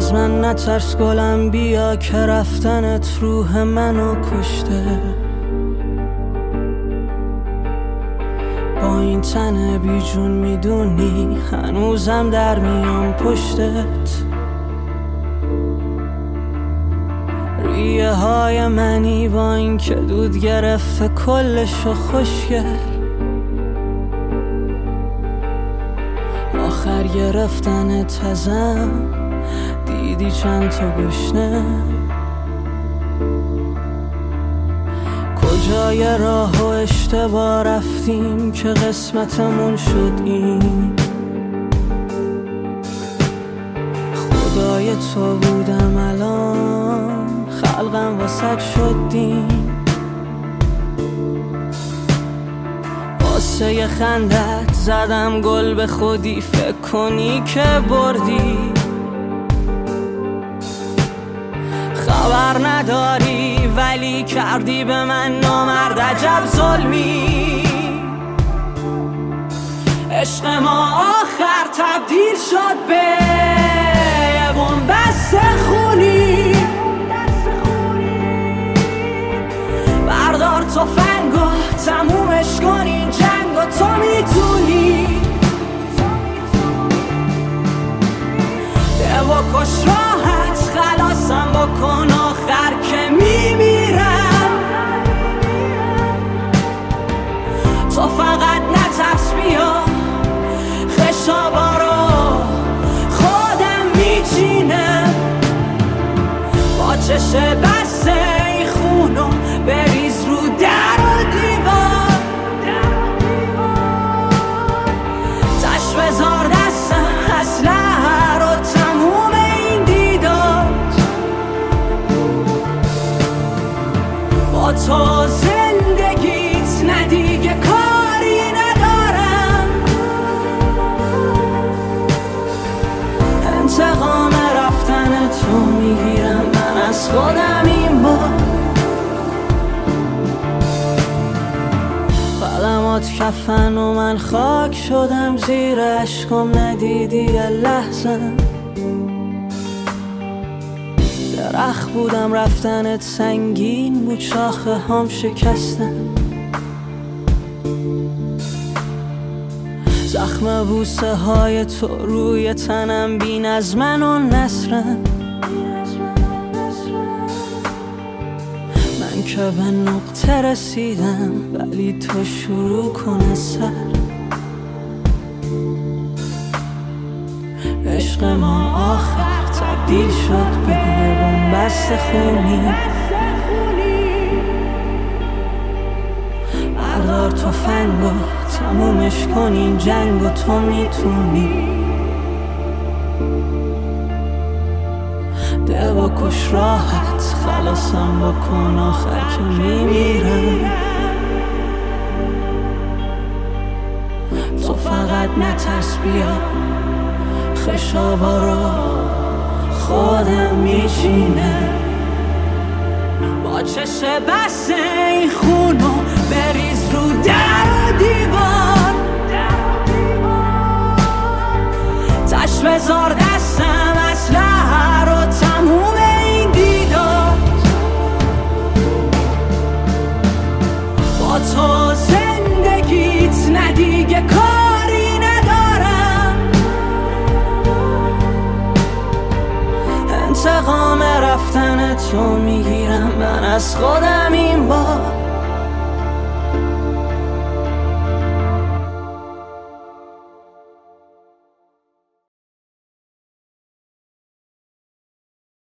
از من نترس گلم، بیا که رفتنت روح منو کشته. با این تن بیجون میدونی هنوزم در میام پشتت. ریه های منی با این که دود گرفته کلشو خوشگل. آخر گرفتنت ازم دیدی چند تا گشنه. کجای راه و اشتباه رفتیم که قسمتمون شد این. خدای تو بودم الان خلقم واسد شد دین. واسه یه خندت زدم گل به خودی، فکر کنی که بردی. خبر نداری ولی کردی به من نامرد، عجب ظلمی. عشق ما آخر تبدیل شد به یه بنبست خونی. بردار تفنگو تمومش کن این جنگو، تو میتونی. ده و کش راحت خلاصم بکن آخر که میمیرم. تو فقط نترس بیا خشابا رو خودم میچینم. با چش بسته این خونو بریز رو در و دیوار. تش بذار دستم اسلحه رو تموم این دیدار. با تو زندگیت ندیگه کاری ندارم. انتقام رفتن تو میگیرم من از خودم این بار. قدمات کفن و من خاک شدم زیر عشقم، ندیدی یه لحظه. درخت بودم رفتنت سنگین بود، شاخه هم شکستم. زخم بوسه های تو روی تنم بین از من و نسرم. من که به نقطه رسیدم ولی تو شروع کن سر. عشق ما آخر تبدیل شد به یه بنبست خونی. بردار تفنگو تمومش کن این جنگو، تو میتونی. ده و کش راحت خلاصم بکن آخر که میمیرم. تو فقط نترس بیا خشابا رو خودم میچینم. با چش بسته این خونو بریز رو در و دیوار. تش بذار دستم اسلحه رو تموم این دیدار. با تو زندگیت ندیگه کاری ندارم. انتقام رفتن تو میگیرم من از خودم این بار.